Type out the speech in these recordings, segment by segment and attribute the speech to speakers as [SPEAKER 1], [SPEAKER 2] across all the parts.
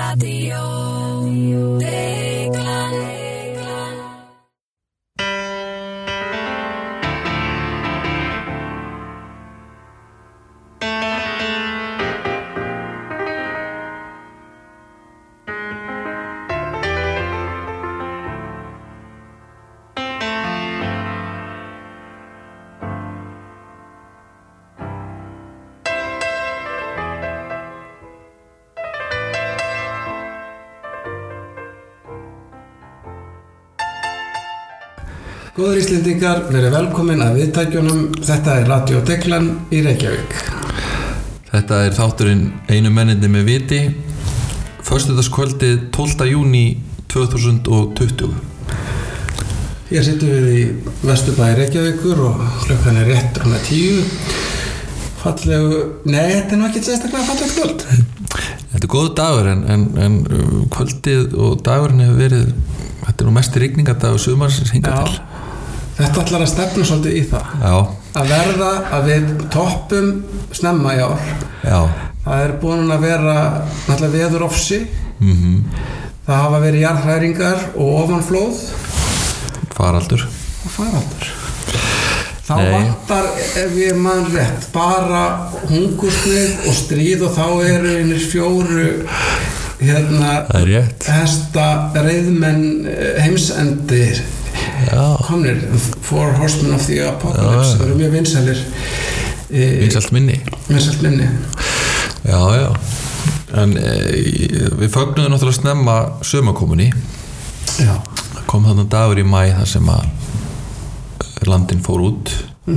[SPEAKER 1] Radio Deglan.
[SPEAKER 2] Góðir Íslendingar, verið velkomin að viðtækjunum. Þetta er Radio Deglan í Reykjavík.
[SPEAKER 3] Þetta er þátturinn Einu mennirnir með viti, föstudagskvöldið 12. júní 2020.
[SPEAKER 2] Hér sittum við í Vesturbæ Reykjavíkur og klukkan er rétt rúmlega 10. Þetta er nú ekki sérstaklega fallegt kvöld.
[SPEAKER 3] Þetta er góð dagur en kvöldið og dagurinn hefur verið, þetta er nú mesti rigningardagur sumarsins hingað til.
[SPEAKER 2] Þetta ætlar að stefna svolítið í það.
[SPEAKER 3] Já.
[SPEAKER 2] Að verða að við toppum snemma í ár.
[SPEAKER 3] Já. Það
[SPEAKER 2] er búin að vera náttúrulega veðurofsi. Það hafa verið jarðhræringar og ofanflóð.
[SPEAKER 3] Faraldur.
[SPEAKER 2] Þá vantar, ef ég man rétt, bara hungursneyð og stríð og þá eru einir 4 hesta reiðmenn heimsendir komnir, 4 horsemen of the apocalypse. Það eru mjög vinsælir.
[SPEAKER 3] Vinsælt minni. Já. En við fögnuðum náttúrulega snemma sumarkomunni.
[SPEAKER 2] Já.
[SPEAKER 3] Kom þarna dagur í maí þar sem að landin fór út.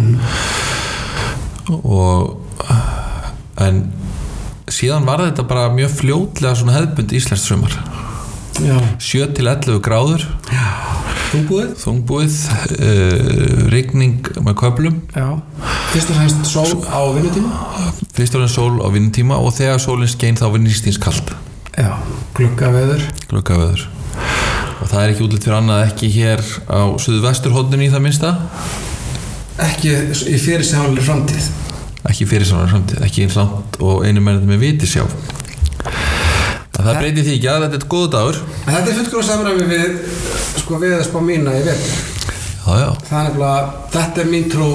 [SPEAKER 3] En síðan var þetta bara mjög fljótlega svona hefðbundið íslenskt sumar.
[SPEAKER 2] Já.
[SPEAKER 3] 7 til 11 gráður.
[SPEAKER 2] Já.
[SPEAKER 3] Þungbúið, rigning með köflum.
[SPEAKER 2] Já. Fyrst og fremst sól á vinnutíma.
[SPEAKER 3] Og þegar sólin skein þá var nýstins kalt.
[SPEAKER 2] Já, gluggaveður.
[SPEAKER 3] Og það er ekki útlit fyrir annað, ekki hér á suðvesturhorninu í það minnsta.
[SPEAKER 2] Ekki í fyrirsjáanlegri framtíð.
[SPEAKER 3] Ekki eins langt og einu mennirnir með viti sjá. Það breytir því ekki að þetta er góð dagur.
[SPEAKER 2] Þetta er fullkomlega samræmi við veðurspá mína í vetur.
[SPEAKER 3] Já.
[SPEAKER 2] Það er nefnilega, þetta er mín trú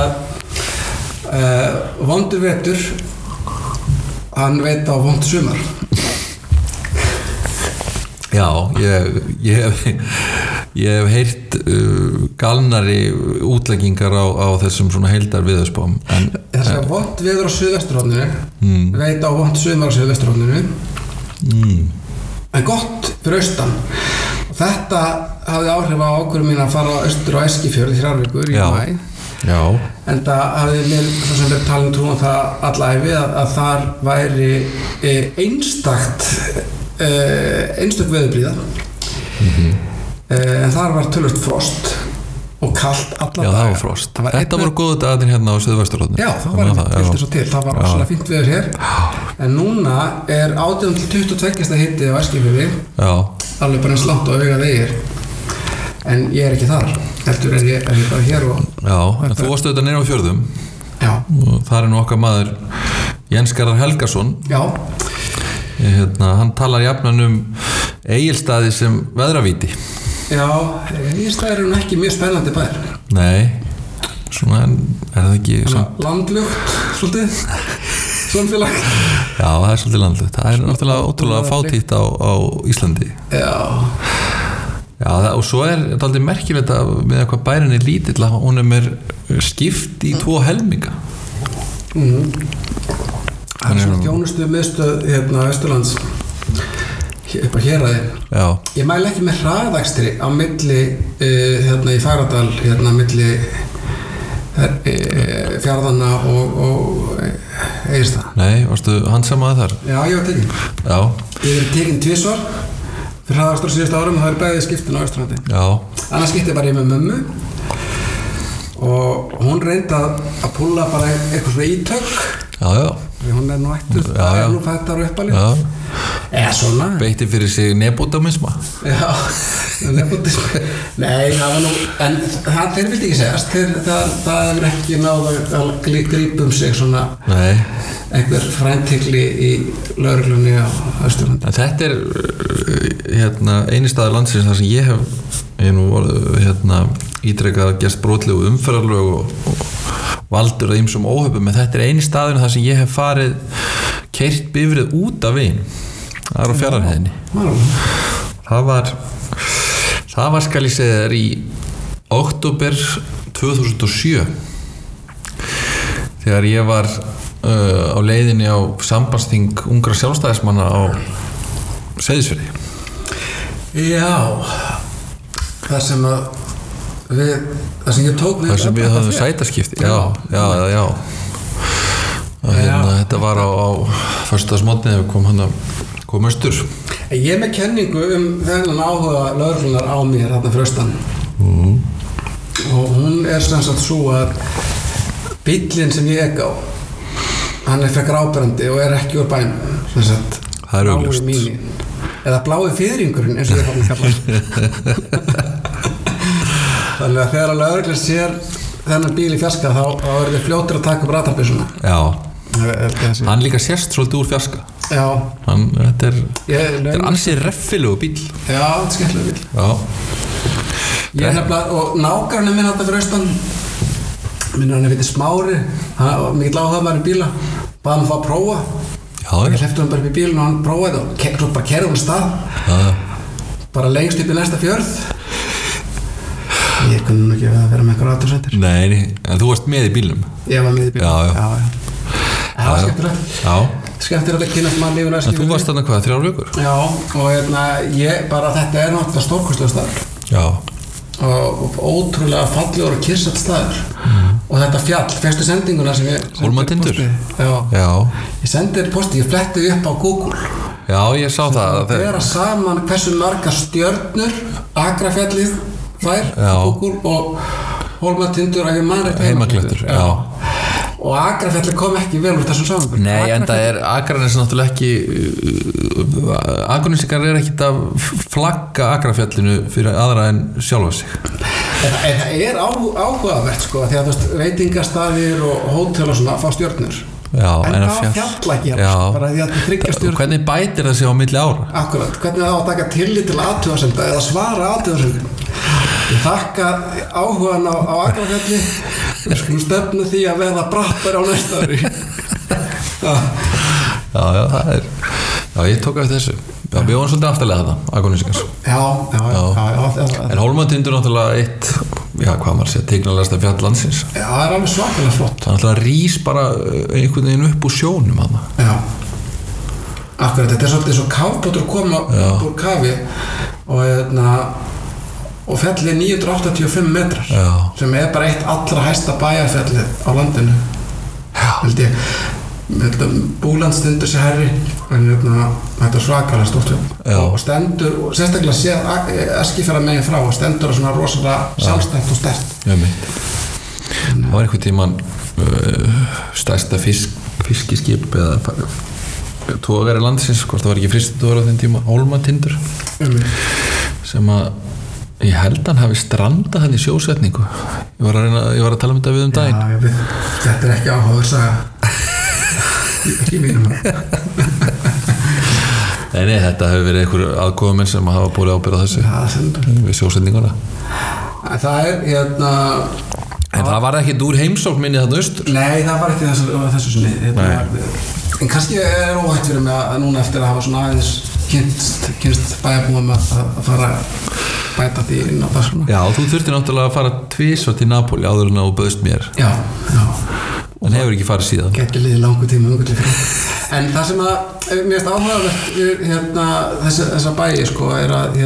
[SPEAKER 2] að vondur vetur, hann veit á vond sumar.
[SPEAKER 3] Já, ég hef heyrt galnari útleggingar á þessum svona heildar veðurspám.
[SPEAKER 2] Þess að vond veður á suðvesturhorninu veit á vond sumar á suðvesturhorninu. En gott fyrir austan. Og þetta hafði áhrif á ákvörðun mín að fara austur á Eskifjörð í 3 vikur í maí.
[SPEAKER 3] Já.
[SPEAKER 2] En það hafði mér svo sem verið talin trú um það alla ævi að þar væri einstök veðurblíða. En þar var töluvert frost og kalt alla daga.
[SPEAKER 3] Já, það var frost. Þetta voru góðu dagarnir hérna á suðvesturhorninu.
[SPEAKER 2] Já, það var vildi svo til. Það var rosalega fínt veður hér. En núna er 18 til 22 hiti á Eskifirði. Já. Alveg bara eins langt á auga vegir. En ég er ekki þar. Heldur er ég bara hér og...
[SPEAKER 3] Já, en þú varst auðvitað niður á fjörðum.
[SPEAKER 2] Já.
[SPEAKER 3] Og þar er nú okkar maður Jens Garðar Helgason.
[SPEAKER 2] Já.
[SPEAKER 3] Hann talar jafnan Egilsstaði sem veðravíti.
[SPEAKER 2] Já, Egilsstaðir eru ekki mjög spennandi bær.
[SPEAKER 3] Nei, svona er það ekki...
[SPEAKER 2] Landlugt, svolítið, samfélag.
[SPEAKER 3] Já, það er svolítið landlugt. Það er náttúrulega ótrúlega fátítt á Íslandi.
[SPEAKER 2] Já.
[SPEAKER 3] Já, og svo er þetta aldrei merkilegt að með hvað bærin er lítill að hún er skipt í 2 helminga.
[SPEAKER 2] Það er svona þjónustu miðstöð Vesturlands upp á Héraði.
[SPEAKER 3] Já.
[SPEAKER 2] Ég mæli ekki með hraðakstri á milli í Fagradal milli Fjarðanna og Egilsstaða.
[SPEAKER 3] Nei, varstu handsamaði þar?
[SPEAKER 2] Já, ég var tekinn.
[SPEAKER 3] Já.
[SPEAKER 2] Ég er tekinn 2 fyrir hraðakstur síðustu árum og það er bæðið skiptin á Austurlandi.
[SPEAKER 3] Já.
[SPEAKER 2] Annars skipti var ég með mömmu og hún reyndi að púlla bara eitthvað svona ítök.
[SPEAKER 3] Já.
[SPEAKER 2] Hún er nú ættuð, það er nú fættar og uppalinn.
[SPEAKER 3] Já.
[SPEAKER 2] svona
[SPEAKER 3] beitti fyrir sig nepotisma.
[SPEAKER 2] Já, nepotisma. Nei, það var nú, en þeir vildi ekki segjast, það hefur ekki náð að grípa sig svona einhver fræntigli í lögreglunni á Austurlandi.
[SPEAKER 3] Þetta eini staður landsins þar sem ég nú ítrekað að gerst brotlegu umferðarlög og valdur að ýmsum óhöpum, en þetta eini staður þar sem ég hef farið keyrt bifrið út af veginn. Það á Fjarðarheiðinni. Það var skal ég segja þér í október 2007 þegar ég var á leiðinni á sambandsþing ungra sjálfstæðismanna á Seyðisfirði.
[SPEAKER 2] Já, það sem ég tók
[SPEAKER 3] það sem við höfum sætaskipti. Já. Þetta var á föstudagsmorgni þegar við kom austur.
[SPEAKER 2] Ég er með kenningu þennan áhuga lögreglunar á mér þarna fyrir austan. Og hún sem sagt svo að bíllinn sem ég ekk á, hann frekar áberandi og ekki úr bænum, sem sagt blái míni eða blái fiðringurinn eins og ég fann kalla. Þannig að þegar lögreglan sér þennan bíl í fjarska þá þið fljótir að taka upp radarbyssuna.
[SPEAKER 3] Já, hann líka sést svolítið úr fjarska.
[SPEAKER 2] Já,
[SPEAKER 3] þetta er ansið reffilegur bíl.
[SPEAKER 2] Já, þetta er skemmtilegur bíl.
[SPEAKER 3] Já.
[SPEAKER 2] Ég nefnilega, og nágranni minn þarna fyrir austan, hann heitir Smári, hann var mikill áhugamaður í bíla, baði hann að fá að prófa. Ég hleypti hann bara upp í bílinn og hann prófaði og svo bara keyrði hann af stað, bara lengst upp í næsta fjörð. Ég kunni ekki að vera með einhver aðtursendir.
[SPEAKER 3] Nei, en þú varst með í bílnum?
[SPEAKER 2] Ég var með í bílnum.
[SPEAKER 3] Já.
[SPEAKER 2] Það var skemmtilegt. Skemmtilegt að kynast mann lífuna.
[SPEAKER 3] Þú varst þarna hvað, 3 vikur?
[SPEAKER 2] Já, og þetta er náttúrulega stórkostlegur staður.
[SPEAKER 3] Já.
[SPEAKER 2] Og ótrúlega fallegur og kyrrsæll staður. Og þetta fjall, fyrstu sendinguna sem ég
[SPEAKER 3] Hólmatindur?
[SPEAKER 2] Já. Ég sendi þér posti, ég fletti upp á Google.
[SPEAKER 3] Já, ég sá það.
[SPEAKER 2] Það vera saman hversu margar stjörnur Akrafjallið fær Google og Hólmatindur að ég mann
[SPEAKER 3] heimaklettur. Já.
[SPEAKER 2] Og Akrafjalli kom ekki vel úr þessum samanburði.
[SPEAKER 3] Nei, en það Akranes náttúrulega ekki Akranesingar ekkert að flagga Akrafjallinu fyrir aðra en sjálfa sig.
[SPEAKER 2] Það áhugavert sko, því að veitingastaðir og hótel og svona fá stjörnur.
[SPEAKER 3] Já,
[SPEAKER 2] en hvað fjall að gera bara því að þetta 3 stjörnur.
[SPEAKER 3] Hvernig bætir það sig á milli ára?
[SPEAKER 2] Akkurat, hvernig það á að taka tillit til athugasemda eða svara athugasemdum. Ég þakka áhugan á Akrafjalli. Við skulum stefna því að verða brattari á næsta ári.
[SPEAKER 3] Já, ég tók eftir þessu. Já, við vorum svolítið aftarlega þetta, Akranesingars.
[SPEAKER 2] Já.
[SPEAKER 3] En Hólmatindur náttúrulega eitt, hvað maður segja, teiknalegasta fjall landsins.
[SPEAKER 2] Já, það er alveg svakalega flott.
[SPEAKER 3] Það náttúrulega rís bara einhvern veginn upp úr sjónum þarna.
[SPEAKER 2] Já. Akkurat, þetta er svolítið svo kafbátur koma upp úr kafi og fjallið er 985 metrar sem er bara eitt allra hæsta bæjarfjallið á landinu. Held ég Búland stendur sér herri en þetta er svakalega stórt og stendur, og sérstaklega séð Eskifjarðar megin frá og stendur svona rosalega sjálfstætt og sterkt. Það
[SPEAKER 3] var einhvern tímann stærsta fiskiskip eða togari landsins, hvort það var ekki frystitogar á þeim tíma, Hólmatindur, sem að ég held hann hafi strandað hann í sjósetningu. Ég var að tala um þetta við daginn.
[SPEAKER 2] Já, ég veit, þetta er ekki áhugaður saga. Ekki mínum.
[SPEAKER 3] Nei, þetta hefur verið einhver aðkofumenn sem hafa búið ábyrgð á þessu við sjósetninguna.
[SPEAKER 2] Það er
[SPEAKER 3] En það var ekki úr heimsókn minni þarna austur?
[SPEAKER 2] Nei, það var ekki þessu sinni. En kannski er óhætt fyrir mig að núna eftir að hafa svona aðeins kynst bæjarbúum að fara bæta því inn á það svona. Já,
[SPEAKER 3] þú þurfti náttúrulega að fara tvisvar til Napoli áður en þú bauðst mér.
[SPEAKER 2] Já.
[SPEAKER 3] En hefur ekki farið síðan.
[SPEAKER 2] Gæti liðið langur tíma fyrir. En það sem að mér finnst áhugavert þessa bæi sko er að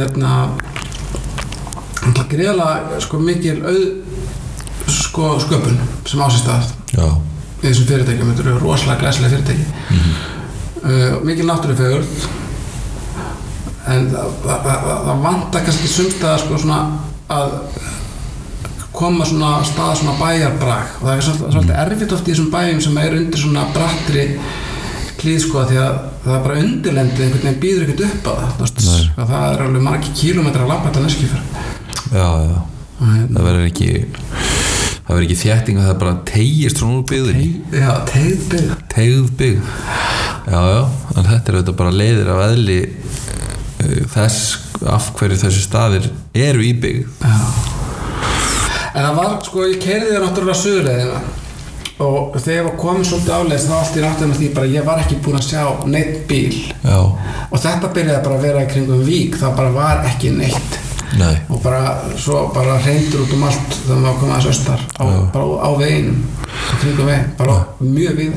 [SPEAKER 2] greiðlega mikil sköpun sem á sér stað.
[SPEAKER 3] Já.
[SPEAKER 2] Í þessum fyrirtækjum, þetta eru rosalega glæsilega fyrirtæki. Mikil náttúrufegurð. En það vantar kannski sumstaðar sko svona að koma svona stað svona bæjarbrag og það er svolítið erfitt oft í þessum bæjum sem er undir svona brattri hlýð sko því að það bara undirlendið einhvern veginn býður ekkert upp á það það alveg margir kílómetrar að labba þetta Neskjöfjörð
[SPEAKER 3] já það verður ekki þétting að það bara teygist svona úr byggðinni teygð byggð já en þetta auðvitað bara leiðir af eðli þess af hverju þessi staðir eru í byggð
[SPEAKER 2] en það var sko ég keyrði það náttúrulega suðurleiðina og þegar ég var komin svolítið áleiðis þá allt í náttúrulega því bara ég var ekki búin að sjá neitt bíl og þetta byrjaði bara að vera í kringum Vík það bara var ekki neitt
[SPEAKER 3] Nei.
[SPEAKER 2] Og svo bara reyndur út allt þegar maður kom aðeins austar bara á veginum á kringum veginn, bara mjög víða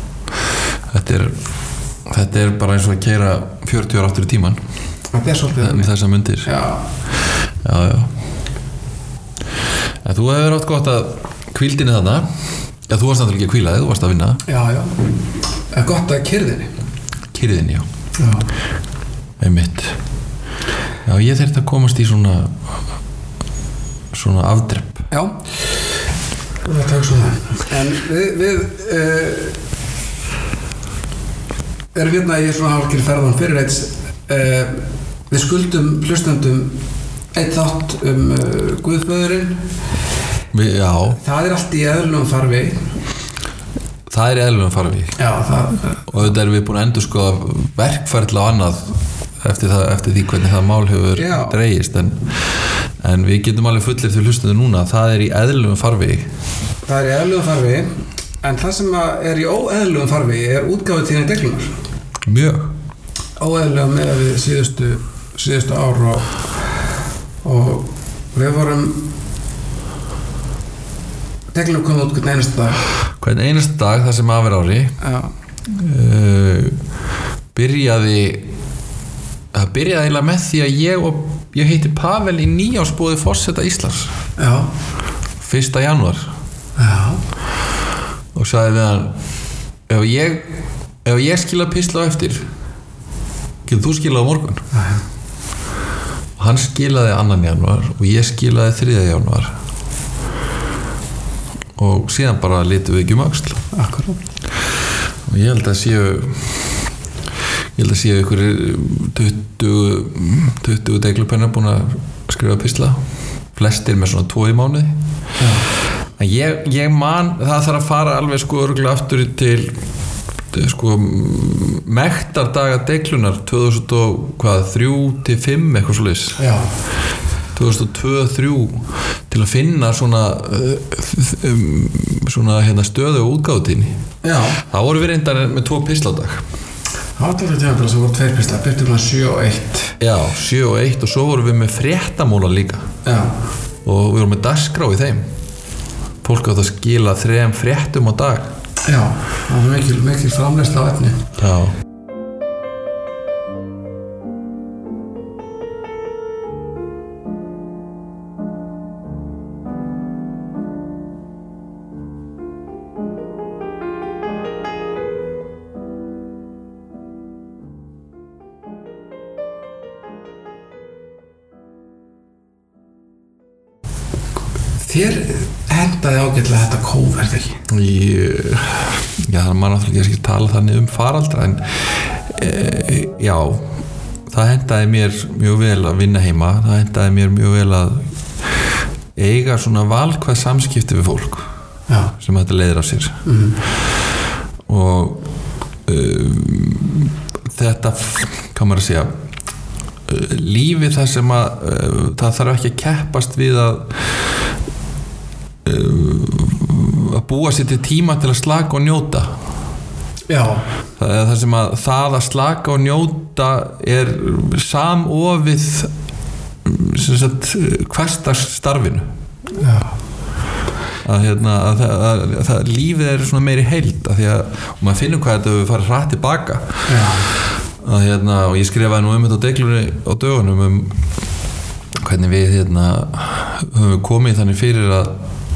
[SPEAKER 3] Þetta er bara eins og að keyra 40 ára aftur í tíman
[SPEAKER 2] þetta svolítið
[SPEAKER 3] þessar mundir já. En þú hefur átt gott að hvíldinni þarna já, þú varst náttúrulega ekki að hvíla þig, þú varst að vinna
[SPEAKER 2] já, gott að kyrðinni
[SPEAKER 3] já. Einmitt já, ég þurfti að komast í svona afdrepp
[SPEAKER 2] já, það tók svona en við erum hérna í svona hálfgerð ferðan fyrirreits við skuldum hlustendum einn þátt Guðföðurinn
[SPEAKER 3] já
[SPEAKER 2] það er allt í eðlilegum farvegi já,
[SPEAKER 3] og þetta erum við búin að endurskoða verkferðla og annað eftir því hvernig það mál hefur dregist en við getum alveg fullir til hlustendum núna það er í eðlilegum farvegi en það sem er í óeðlilegum farvegi er útgáfutíðni Deiglunnar mjög
[SPEAKER 2] óeðlilega með við síðustu ár og við vorum Deglunnar komið út hvern einasta dag
[SPEAKER 3] það sem af er ári byrjaði eiginlega með því að ég heiti Pavel í nýársboði forseta Íslands 1. janúar og sagði við hann ef ég skila pistla á eftir getur þú skilað á morgun og hann skilaði 2. janúar og ég skilaði 3. janúar og síðan bara litum við ekki öxl og ég held að séu ykkur 20 deglupennar búin að skrifa pistla flestir með svona 2 í mánuði en ég man það þarf að fara alveg sko örugglega aftur til sko mektardaga Deglunnar 2003 til 5 eitthvað svoleiðis 2002-2003 til að finna svona stöðu og útgáfutíðni þá voru við reyndar með 2 pistla á dag
[SPEAKER 2] það voru 2 pistla byrjum við 7 og 1
[SPEAKER 3] já, 7 og 1 og svo vorum við með fréttamóla líka og við vorum með dagskrá í þeim fólk átt að skila 3 fréttum á dag
[SPEAKER 2] já, það var mikil framleiðsla á efni
[SPEAKER 3] já
[SPEAKER 2] þér hendaði ágætlega þetta kóverð ekki
[SPEAKER 3] já, maður náttúrulega ekki tala þannig faraldra en já, það hendaði mér mjög vel að vinna heima það hendaði mér mjög vel að eiga svona valkvæð samskipti við fólk sem þetta leiðir af sér og þetta kann maður að segja lífið þar sem að það þarf ekki að keppast við að búa sér til tíma til að slaka og njóta það sem að það að slaka og njóta er samofið hversdagsstarfinu að lífið er svona meiri heild að því að og maður finnur hvað þetta við farið hratt tilbaka og ég skrifaði nú þetta á Deglunni á dögunum hvernig við höfum komið þannig fyrir að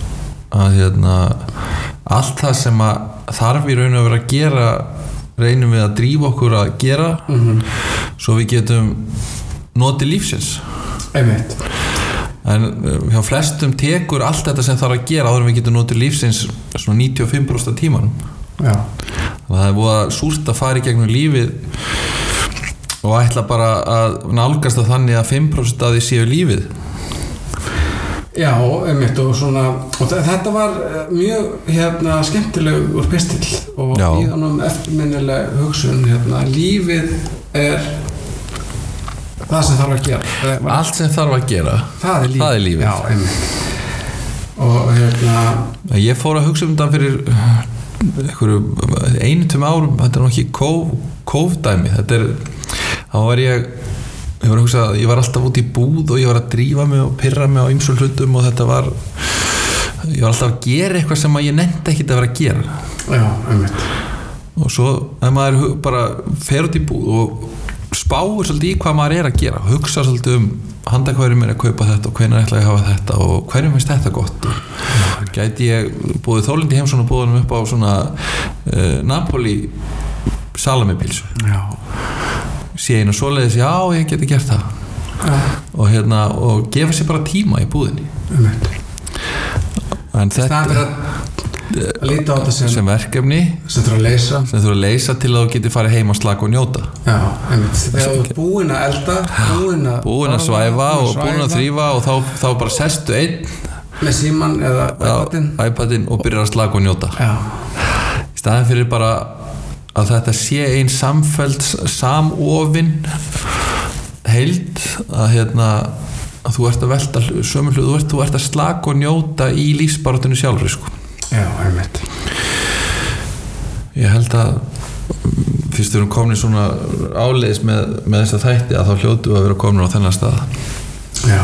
[SPEAKER 3] allt það sem að þarf í raun að vera að gera reynum við að drífa okkur að gera svo við getum notið lífsins
[SPEAKER 2] einmitt
[SPEAKER 3] en hjá flestum tekur allt þetta sem þarf að gera áður en við getum notið lífsins svona 95% af tímanum það búið súrt að fara í gegnum lífið og ætla bara að nálgast það þannig að 5% af því séu lífið.
[SPEAKER 2] Já, einmitt og svona og þetta var mjög skemmtilegur pistill og í þannig eftirminnileg hugsun lífið það sem þarf að gera.
[SPEAKER 3] Allt sem þarf að gera, það er lífið.
[SPEAKER 2] Já, einmitt. Og
[SPEAKER 3] ég fór að hugsa þetta fyrir einhverju 1-2 árum, þetta nú ekki kófdæmi, þá var ég var að hugsa að ég var alltaf út í búð og ég var að drífa mig og pirra mig á ýmsum hlutum og ég var alltaf að gera eitthvað sem ég nennti ekkert að vera að gera.
[SPEAKER 2] Já, einmitt.
[SPEAKER 3] Og svo ef maður bara fer út í búð og spáir svolítið í hvað maður er að gera, hugsa svolítið handa hverjum er að kaupa þetta og hvenær ætla ég að hafa þetta og hverjum finnst þetta gott og gæti ég búið Þórlindi Heimsson og búið hann upp á svona Napoli salamipílsu.
[SPEAKER 2] Já.
[SPEAKER 3] Sé einu svoleiðis, já, ég geti gert það og gefa sér bara tíma í búðinni. En þetta
[SPEAKER 2] að líta á þetta
[SPEAKER 3] sem verkefni
[SPEAKER 2] sem þurfa að leysa
[SPEAKER 3] til að þú geti farið heim að slaka og njóta.
[SPEAKER 2] Já, einmitt. Þegar þú ert búin að elda
[SPEAKER 3] búin að svæfa og búin að þrífa og þá bara sestu einn
[SPEAKER 2] með síman eða
[SPEAKER 3] iPadin og byrjar að slaka og njóta.
[SPEAKER 2] Já.
[SPEAKER 3] Í staðinn fyrir bara að þetta sé ein samfelld samofin heild að þú ert að velta sömu hlut, þú ert að slaka og njóta í lífsbaráttinu sjálfri sko.
[SPEAKER 2] Já, einmitt.
[SPEAKER 3] Ég held að fyrst við erum komin svona áleiðis með þessa þætti að þá hljótu að vera komin á þennan stað.
[SPEAKER 2] Já.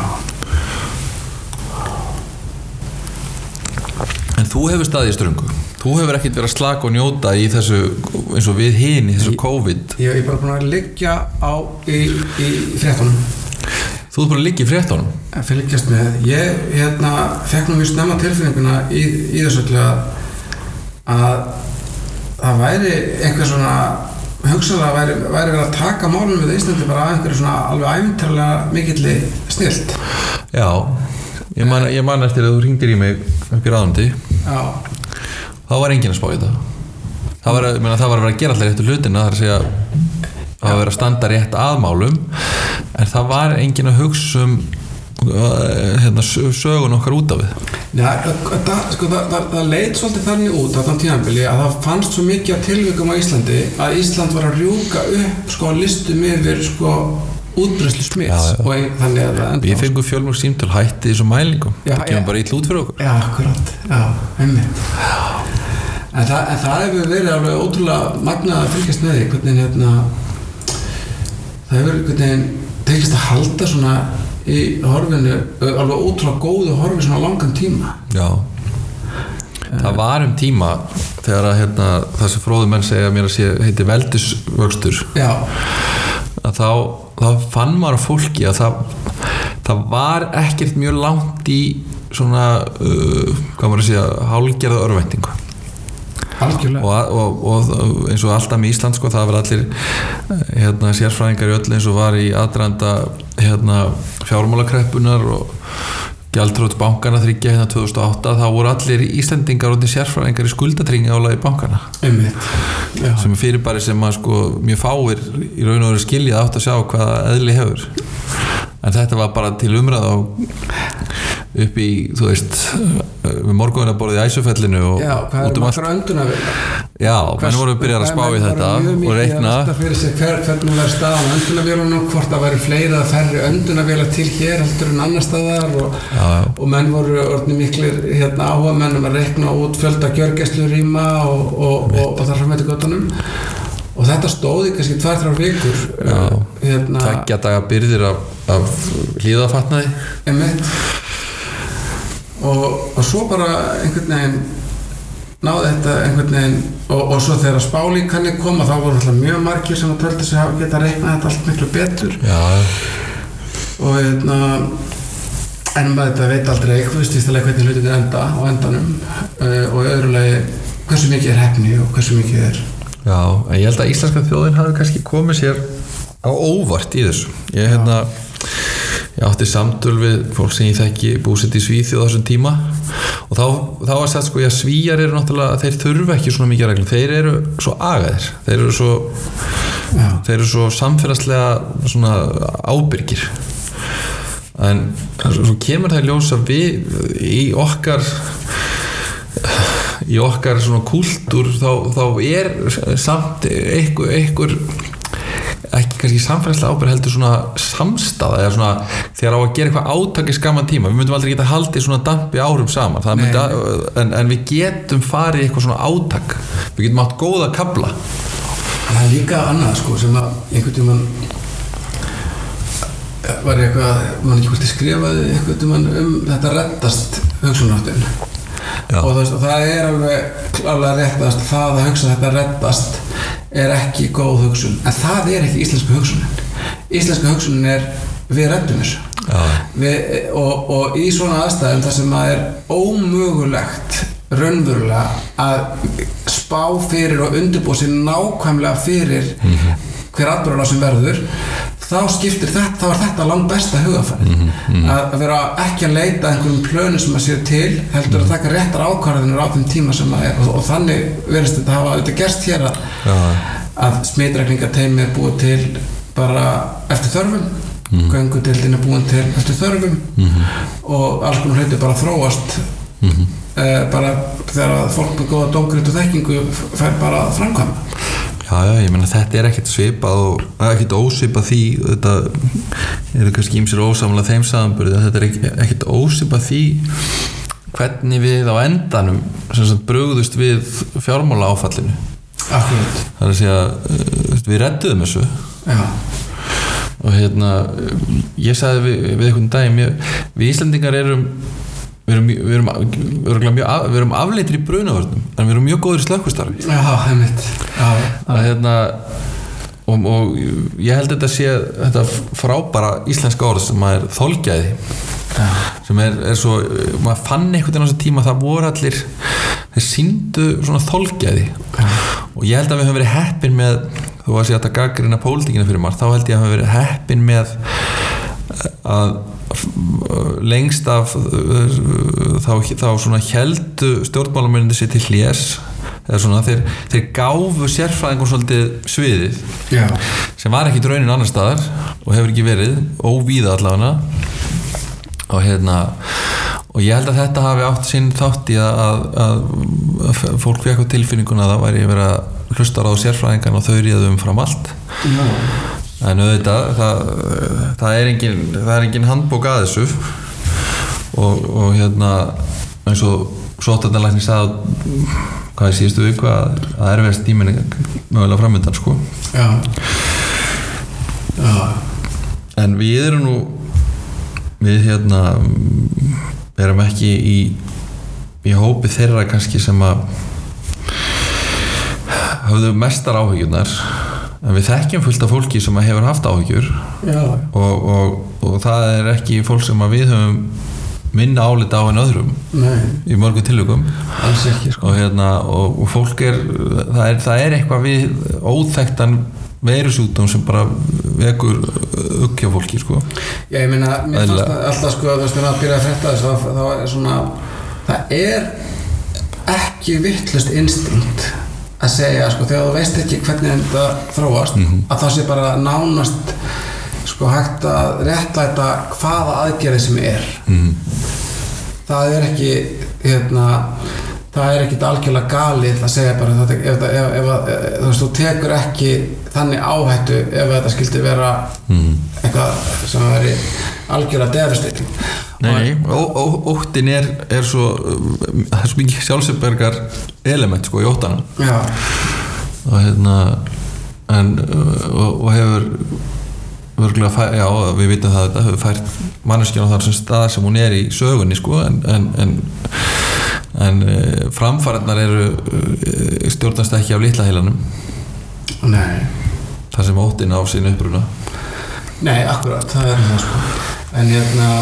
[SPEAKER 3] En þú hefur staðið í ströngu. Þú hefur ekkert verið að slaka og njóta í þessu eins og við hin í þessu COVID.
[SPEAKER 2] Ég er bara búin að liggja í fréttunum.
[SPEAKER 3] Þú ert bara að liggja í fréttunum?
[SPEAKER 2] Að fylgjast með. Ég fekk nú mjög snemma tilfinninguna í þessu að það væri eitthvað svona hugsanlega væri verið að taka málum við Íslandi bara að einhverju svona alveg ævintýralega mikilli snillt.
[SPEAKER 3] Já, ég man eftir að þú hringdir í mig upp í ráðuneyti.
[SPEAKER 2] Já.
[SPEAKER 3] Þá var enginn að spá í þetta. Það var að vera að gera allir réttu hlutina, það er að segja að vera að standa rétt að málum, en það var enginn að hugsa sögun okkar út af við.
[SPEAKER 2] Já, það leit svolítið þannig út á þann tímabili að það fannst svo mikið af tilvikum á Íslandi að Ísland var að rjúka upp listum yfir útbreiðslu smits og þannig að það
[SPEAKER 3] við fengum fjölmörg símtöl hætti þessum mælingum. Það kemur bara illa út fyrir okkur.
[SPEAKER 2] Já, akkurat. Já, einmitt. En það hefur verið alveg ótrúlega magnað að fylgjast með því hvernig það hefur hvernig tekist að halda svona í horfinu alveg ótrúlega góðu horfi svona langan tíma.
[SPEAKER 3] Já. Það var tíma þegar að þessi fróðu menn segja mér að heiti veldisvöxtur.
[SPEAKER 2] Já.
[SPEAKER 3] Að þá fann maður fólki að það var ekkert mjög langt í svona hvað maður að segja hálfgerða örvæntingu. Og eins og alltaf með Ísland það var allir sérfræðingar í öll eins og var í aðdraganda fjármálakreppunar og gjaldþrot bankana 2008 þá voru allir Íslendingar og sérfræðingar í skuldatryggingu álagi bankana.
[SPEAKER 2] Einmitt. Já.
[SPEAKER 3] Sem fyrirbæri sem mjög fáir í raun og veru skilja átt að sjá hvaða eðli hefur. En þetta var bara til umræða upp í, þú veist, við morgunarborðið í Æsufellinu og
[SPEAKER 2] hvað
[SPEAKER 3] út
[SPEAKER 2] allar öndunarvélar?
[SPEAKER 3] Já, menn voru að byrja að spá í þetta og reikna.
[SPEAKER 2] Hvernig var staðan á öndunarvélunum, hvort það væri fleiri eða færri öndunarvélar til hér heldur en annar staðar og menn voru orðnir miklir áhuga mennum að reikna út fjölda gjörgæslurýma og þar fram eftir göttunum. Og þetta stóði kannski 2-3 vikur.
[SPEAKER 3] Tveggja daga byrðir af hlíðafatnaði.
[SPEAKER 2] Einmitt. Og svo bara einhvern veginn náði þetta einhvern veginn og svo þegar spálíkanir koma þá voru alltaf mjög margir sem að töldu sig að geta reiknað þetta allt miklu betur.
[SPEAKER 3] Já.
[SPEAKER 2] Og en maður þetta veit aldrei fyrstilega hvernig hlutinir enda á endanum og í öðru lagi hversu mikið heppni og hversu mikið
[SPEAKER 3] Já, en ég held að íslenska þjóðin hafi kannski komið sér á óvart í þessu. Ég ég átti samtöl við fólk sem ég þekki búsett í Svíþjóð á þessum tíma og þá var sagt sko að Svíjar eru náttúrulega, þeir þurfa ekki svona mikið reglum, þeir eru svo agaðir, þeir eru svo samfélagslega svona ábyrgir en svo kemur það í ljós að við í okkar svona kúltúr þá samt einhver ekki kannski samfélagslega ábyrgð heldur svona samstaða eða svona þegar á að gera eitthvað átak í skamman tíma við myndum aldrei geta haldið svona dampi árum saman en við getum farið í eitthvað svona átak við getum átt góða kafla
[SPEAKER 2] það líka annað sko sem að einhvern tímann var eitthvað, mann ekki hvort ég skrifaði einhvern tímann þetta reddast hugsunarháttin og það alveg réttast það að hugsa þetta reddast ekki góð hugsun en það ekki íslenska hugsunin við reddum þessu og í svona aðstæðum þar sem það ómögulegt raunverulega að spá fyrir og undirbúa sér nákvæmlega fyrir hver atburðarás sem verður þá er þetta langt besta hugafærið að vera ekki að leita einhverjum plönum sem að séu til heldur að taka réttar ákvarðanir á þeim tíma sem það og þannig verðist þetta hafa auðvitað gerst hér að smitrakningateymi búið til bara eftir þörfum göngudeildin búin til eftir þörfum og alls konar hluti bara þróast bara þegar fólk með góða dómgreind og þekkingu fær bara að framkvæma
[SPEAKER 3] Já, ég meina þetta ekkert svipað og ekkert ósvipað því þetta kannski ýmsir ósamlega þeim samanburði þetta ekkert ósvipað því hvernig við á endanum sem sagt brugðust við fjármála áfallinu
[SPEAKER 2] Akkurat
[SPEAKER 3] Það að segja, við redduðum þessu
[SPEAKER 2] Já
[SPEAKER 3] og ég sagði við einhvern daginn við Íslendingar við erum afleitir í brunavörnum en við erum mjög góðir í slökkvistarfi og ég held þetta sé þetta frábæra íslenska orð sem þolgæði sem svo, maður fann einhvern veginn á þessu tíma það voru allir þeir sýndu svona þolgæði og ég held að við höfum verið heppin með þú að sé að gagnrýna pólitíkina fyrir margt þá held ég að höfum verið heppin með að lengst af þá svona héldu stjórnmálamennir sér til hlés eða svona þeir gáfu sérfræðingum svolítið sviðið
[SPEAKER 2] Já.
[SPEAKER 3] sem var ekki raunin annar staðar og hefur ekki verið óvíða allavega og ég held að þetta hafi átt sinn þátt í að fólk fekk á tilfinninguna að það væri verið að hlusta á sérfræðingan og þau réðu fram allt
[SPEAKER 2] Já.
[SPEAKER 3] En auðvitað, það er engin handbók að þessu og eins og sóttvarnalæknir sagði hvað í síðustu viku að erfiðasti tíminn mögulega framundan sko.
[SPEAKER 2] Já.
[SPEAKER 3] En við erum nú við erum ekki í hópi þeirra kannski sem að höfðu mestar áhyggjurnar en við þekkjum fullt af fólki sem hefur haft áhyggjur og það er ekki fólk sem við höfum minna álita á en öðrum
[SPEAKER 2] Nei.
[SPEAKER 3] Í mörgum tilvikum
[SPEAKER 2] alls ekki sko.
[SPEAKER 3] og fólk það er eitthvað við óþekktan veirusjúkdóm sem bara vekur hjá fólki sko.
[SPEAKER 2] Já, ég meina, mér fannst alltaf sko að að byrja að frétta þess þá er svona það ekki vitlaust instinkt að segja sko þegar þú veist ekki hvernig þetta þróast að það sé bara nánast sko hægt að réttlæta hvaða aðgerði sem það er ekki það er ekkit algjörlega galið að segja bara ef þú tekur ekki þannig áhættu ef þetta skildi vera eitthvað sem veri algjörlega devastating
[SPEAKER 3] Nei, óttin er svo það er svo mikið sjálfsbergar element sko í óttanum
[SPEAKER 2] Já
[SPEAKER 3] og hefur örgulega já, við vitum það að þetta hefur fært manneskjan á þar sem stað sem hún í sögunni sko en framfarirnar stjórnast ekki af litla heilanum
[SPEAKER 2] Nei
[SPEAKER 3] þar sem óttin á sín uppruna
[SPEAKER 2] Nei, akkurat, það það sko en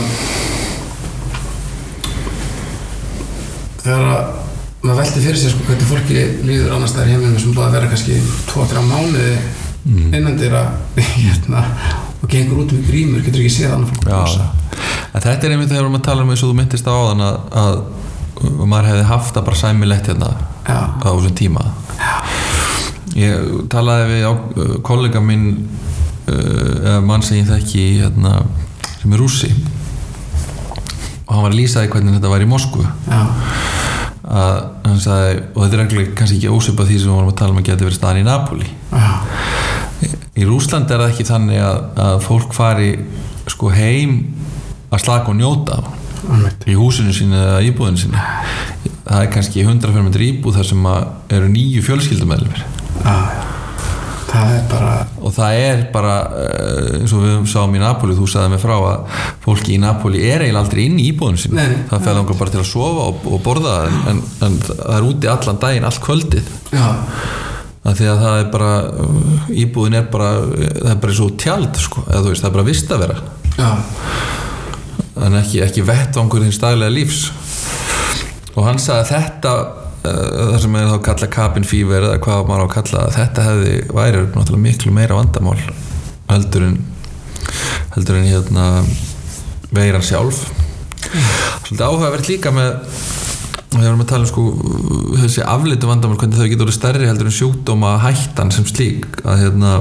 [SPEAKER 2] þegar maður velti fyrir sig sko hvernig fólki líður annars staðar í heiminum sem búið að vera kannski 2-3 mánuði innandyra og gengur út með grímur, getur ekki séð annað fólk brosa.
[SPEAKER 3] En þetta einmitt þegar við erum að tala eins og þú myndist á áðan að maður hefði haft það bara sæmilegt hérna á þessum tíma. Ég talaði við kollega minn mann sem ég þekki hérna, sem rússi, og hann var að lýsa því hvernig þetta var í Moskvu. Að hann sagði, og þetta reglulega kannski ekki ósvipað því sem við vorum að tala að geti verið staðan í Napoli. Í Rússlandi það ekki þannig að fólk fari sko heim að slaka og njóta í húsinu sínu eða íbúðinu sínu. Það kannski 100 fermetra íbúð þar sem eru 9 fjölskyldumeðlimir.
[SPEAKER 2] Það bara...
[SPEAKER 3] Og það bara eins og við sáum í Napoli, þú sagði mig frá að fólki í Napoli eiginlega aldrei inn í íbúðinu sínu. Það fer langar bara til að sofa og borða en það úti allan daginn, allt kvöldið. Að því að það bara íbúðin bara, það bara svo tjald sko, eða þú veist, það bara vist að vera. En ekki vettvangur hins daglega lífs. Og hann sagði að þetta það sem þá kalla cabin fever eða hvað maður á að kalla það, þetta væri náttúrulega miklu meira vandamál heldur en hérna veiran sjálf. Svolítið áhugavert líka með við erum að tala sko þessi afleitu vandamál, hvernig þau getur orðið stærri heldur en sjúkdóma hættan sem slík, að hérna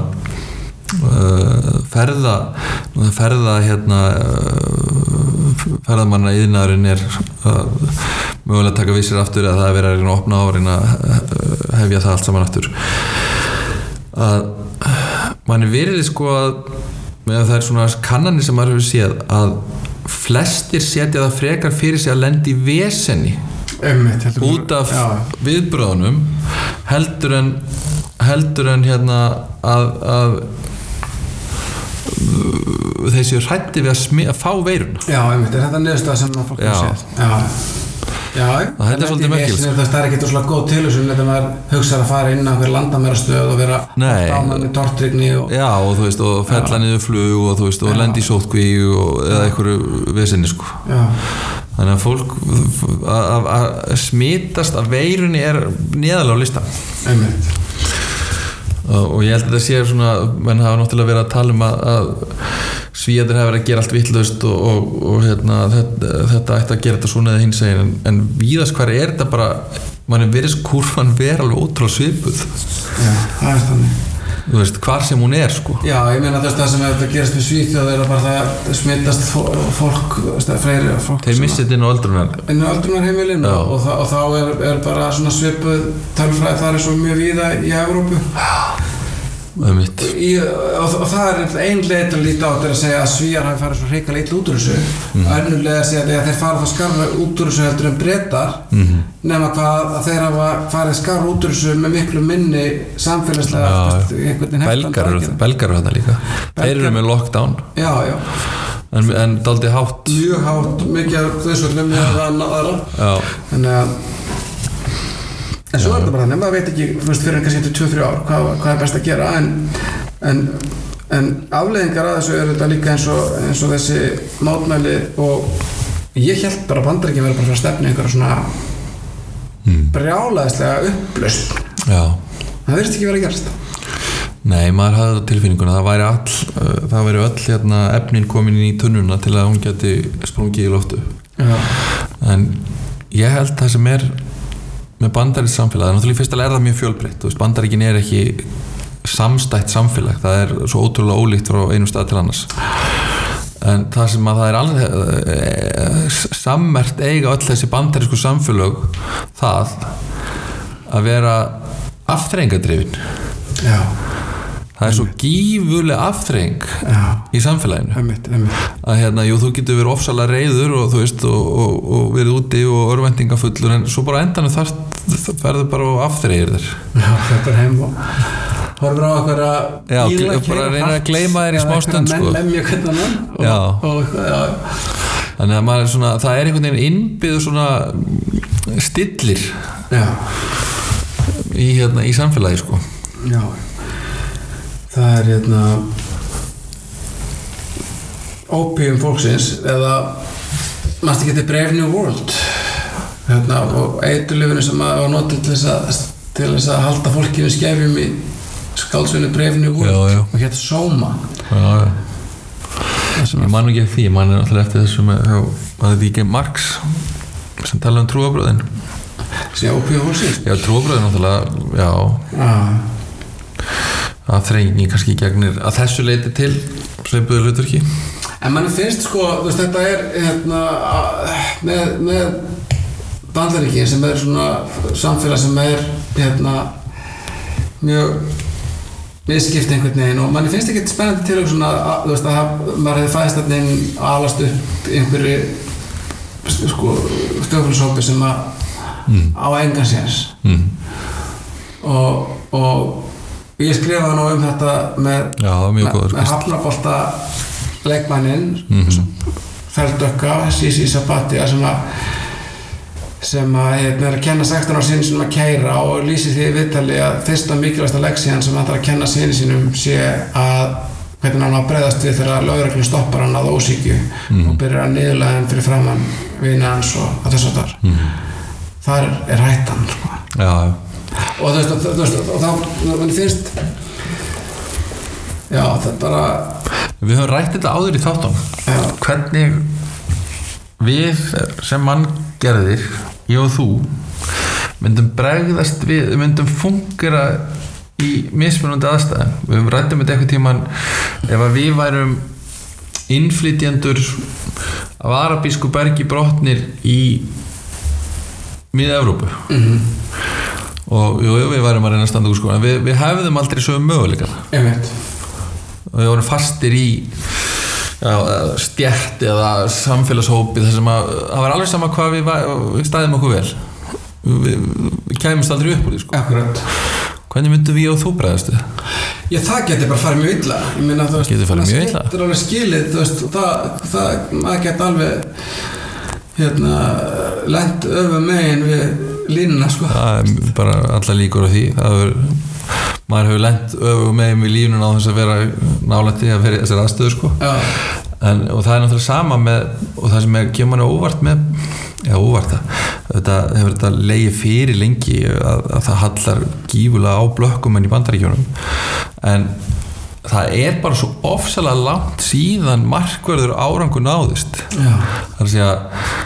[SPEAKER 3] ferðamanna iðnaðurinn mögulega að taka vissir aftur að það er verið að opna árin að hefja það allt saman aftur. Að manni verið sko að með það svona kannanir sem maður hefur séð að flestir setja það frekar fyrir sig að lenda í vesenni út af viðbröðunum heldur en hérna að þeir séu hræddir við að fá veiruna.
[SPEAKER 2] Þetta niðurstaða sem fólk hefur séð.
[SPEAKER 3] Þetta er svolítið merkilegt.
[SPEAKER 2] Það ekki svona góð tilhugsun þegar maður hugsar að fara inn á einhver landamærastöð og vera dánan í tortryggni og
[SPEAKER 3] þú veist, og fella niður flug og þú veist, og lendi í sótkví eða einhverju vesenni sko. Þannig að fólk að smitast af veirunni neðarlega á listan. Og ég held að þetta sé svona, menn hafa náttúrulega verið að tala um að Svíarnir hafa verið að gera allt vitlaust og hérna, þetta ætti að gera þetta svona eða hins eginn, en víðast hvar þetta bara, manni verið kurvan vera alveg ótrúlega svipuð.
[SPEAKER 2] Það er þannig.
[SPEAKER 3] Þú veist, hvar sem hún sko.
[SPEAKER 2] Ég meina það sem þetta gerist með Svíþjóð bara það smittast fólk, fleiri fólk. Þeir
[SPEAKER 3] missið þetta inn á
[SPEAKER 2] öldrunarheimilin og þá bara svona svipuð tölfræði þar svo mjög víða í Evrópu. Og það ein leið að líta á þetta að segja að Svíar hafi farið svo hrikalega illa út úr þessu. Önnur leið að segja að þeir fara það skarra út úr þessu heldur en Bretar, nema hvað að þeir hafa farið skarra út úr þessu með miklu minni samfélagslega
[SPEAKER 3] Belgar eru þetta líka. Þeir eru með lockdown. En dálítið hátt.
[SPEAKER 2] Mjög hátt, mikið af þessum með aðra. En svo þetta bara þannig, maður veit ekki fyrir en kannski 2-3 ár hvað best að gera en afleiðingar að þessu þetta líka eins og þessi mótmæli, og ég hélt bara Bandaríkin verið bara að stefna einhverja svona brjálæðislega upplausn. Það virðist ekki verið að gerast.
[SPEAKER 3] Nei, maður hafði þetta tilfinninguna, það væri öll hérna, efnin komin inn í tunnuna til að hún geti sprungið í loftu. En ég held það sem með bandarískt samfélag, náttúrulega í fyrsta lega það mjög fjölbreytt. Bandaríkin ekki samstætt samfélag, það svo ótrúlega ólíkt frá einum stað til annars. En það sem að það alveg sammert eiga öll þessi bandarísku samfélög það að vera afþreyingadrifin. Það svo gífurlega afþreying í samfélaginu. Að hérna, þú getur verið ofsalega reiður og þú veist, og verið úti og örvæntingafullur, en svo bara endanum ferðu bara og afþreyir þér.
[SPEAKER 2] Þetta heim og horfur á okkur að
[SPEAKER 3] bara reyna að gleyma þér í smá stund sko.
[SPEAKER 2] Lemja hvernig mann.
[SPEAKER 3] Þannig að maður svona, það einhvern veginn innbyggður svona stillir í samfélagi sko.
[SPEAKER 2] Það opium fólksins, eða mannst ekki til Brave New World og eiturlyfinu sem var notið til þess að halda fólkinu skefjum í skáldsögunni Brave New World og hétt Soma. sem
[SPEAKER 3] ég man ekki eftir því, ég man alltaf eftir þessu með, var þetta ekki Marx sem tala trúarbröðin
[SPEAKER 2] já,
[SPEAKER 3] trúarbröðin náttúrulega, já að þrengni kannski gegnir að þessu leiti til sveipuðu hlutverki
[SPEAKER 2] en mann finnst sko, þú veist, þetta hérna, með Bandaríkin sem svona samfélag sem hérna mjög misskipt einhvern veginn og mann finnst ekki spennandi til svona, þú veist, að maður hefði fæðist þarna inn og alast upp einhverju sko stjórnfélagshópi sem á engan séns og ég skrifaði nú þetta með hafnabolta leikmanninn Feldökka, Sisi Sabatia sem er að kenna 16 ára sinni sínum að keyra og lýsir því í viðtali að fyrsta mikilvægasta leksían sem hann þarf að kenna sinni sínum sé að hvernig hann á að bregðast við þegar lögreglun stoppar hann að ósíkju og byrjar að niðurlægja hann fyrir framan vina hans og að þess að þar er hættan sko. Og þú veist og þá mann finnst já það bara
[SPEAKER 3] við höfum rætt þetta áður í þáttum hvernig við sem manngerðir ég og þú myndum bregðast við myndum fungera í mismunandi aðstæðum við rættum þetta eitthvað tímann ef að við værum innflytjendur af arabísku bergi brotnir í Mið-Evrópu og við værum að reyna að standa úr sko en við hefðum aldrei sögum möguleikar og við vorum fastir í stjætt eða samfélagshópi þar sem að það var alveg sama hvað við stæðum okkur vel við kæmumst aldrei upp úr því sko.
[SPEAKER 2] Akkurat.
[SPEAKER 3] Hvernig myndum við og þú bregðast þið?
[SPEAKER 2] Já, það getur bara farið mjög illa ég meina þú veist, það getur alveg skilið þú veist, það getur alveg hérna lent megin við línuna sko.
[SPEAKER 3] Það er bara alla líkur á því maður hefur lent megin við línuna á þess að vera nálægt því að vera þessar aðstöðu sko. Og það er náttúrulega sama með og það sem kemur manni óvart með óvart þetta hefur þetta legið fyrir lengi að það hallar gífulega á blökkum en í Bandaríkjunum en það er bara svo ofsalega langt síðan markverður árangur náðist það er að segja